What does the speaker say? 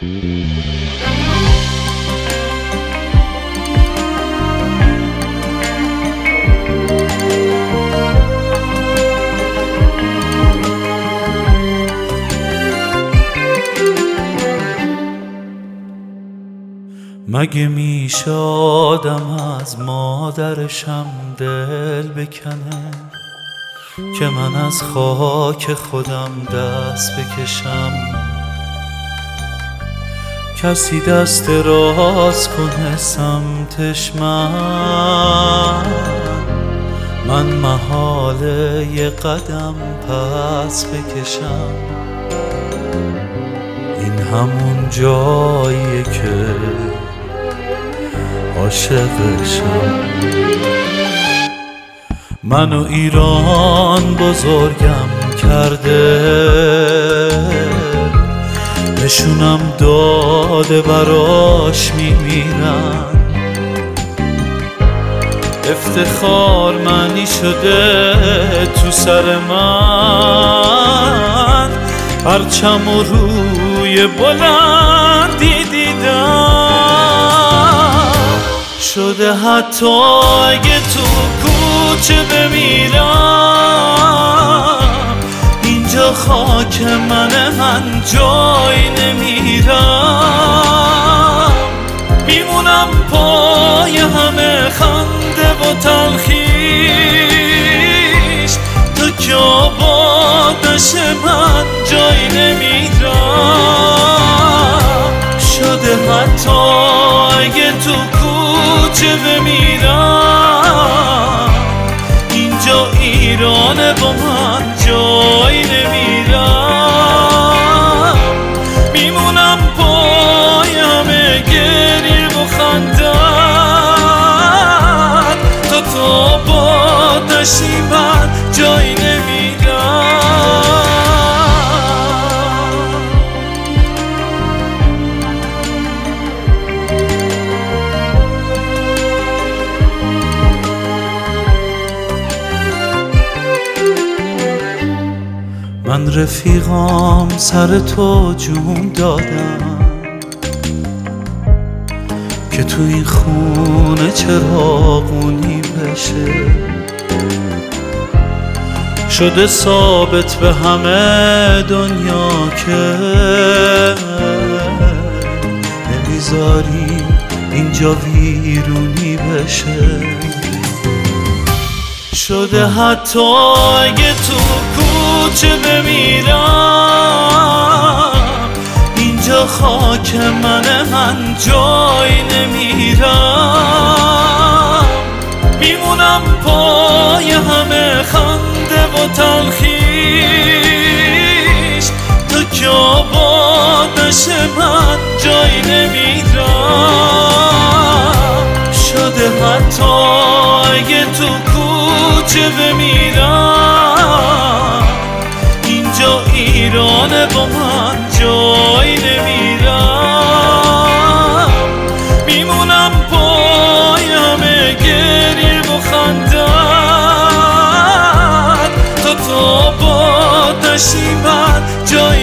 مگه میشه آدم از مادرشم دل بکنه که من از خاک خودم دست بکشم؟ کسی دست راست کنه سمتش من محاله یه قدم پس بکشم. این همون جاییه که عاشقشم. منو ایران بزرگم کرده، نشونم داده براش میمیرن. افتخار معنی شده تو سر من، پرچم و روی بلندی دیدم. شده حتی اگه تو کوچه بمیرم، اینجا خاک منه، من جای نمیرم. میمونم پای همه خنده و تلخیش، تا که آباد نشه من جای نمیرم. شده حتی اگه تو کوچه بمیرم، اینجا ایرانه با من جای نمیرم. میمونم پای همه گریه و خندت، تا تو آباد نشی من جای نمیرم. من رفیقام سر تو جون دادم که تو این خونه چراغونی بشه. شده ثابت به همه دنیا که نمیذاری اینجا ویرونی بشه. شده حتی اگه تو کوچه بمیرم، اینجا خاک منه، من جای نمیرم. میمونم پای همه خنده و تلخیش، تا که آباد نشه من جای نمیرم. شده حتی اگه تو کوچه بمیرم، اینجا ایرانه با من جای نمیرم. میمونم پای همه گریه و خندت، تا تو آباد نشی من جای